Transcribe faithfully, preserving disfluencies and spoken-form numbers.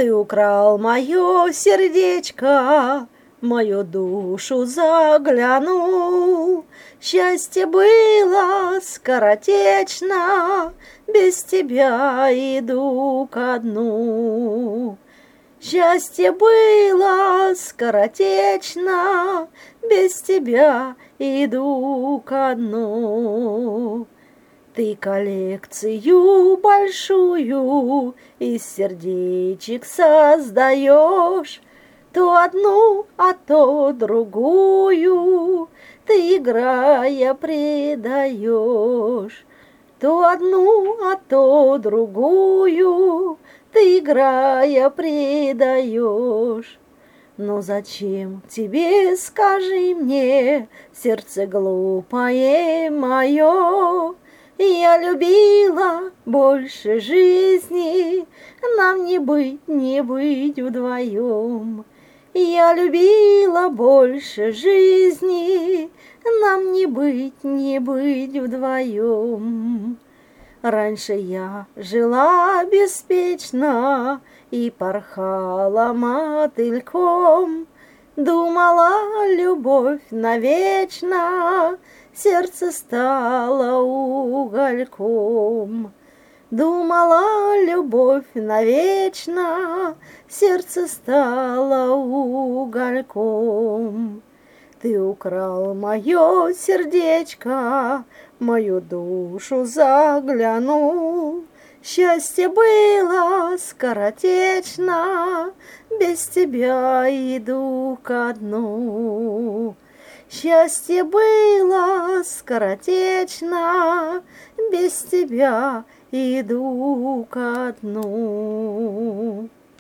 Ты украл мое сердечко, мою душу заглянул. Счастье было скоротечно, без тебя иду ко дну. Счастье было скоротечно, без тебя иду ко дну. Ты коллекцию большую из сердечек создаешь, то одну, а то другую ты, играя, предаешь. То одну, а то другую ты, играя, предаешь. Но зачем тебе, скажи мне, сердце глупое мое? Я любила больше жизни, нам не быть, не быть вдвоем. Я любила больше жизни, нам не быть, не быть вдвоем. Раньше я жила беспечно и порхала мотыльком, думала, любовь навечно, сердце стало угольком. Думала, любовь навечно, сердце стало угольком. Ты украл мое сердечко, мою душу заглянул. Счастье было скоротечно, без тебя иду ко дну. Счастье было скоротечно, без тебя иду ко дну.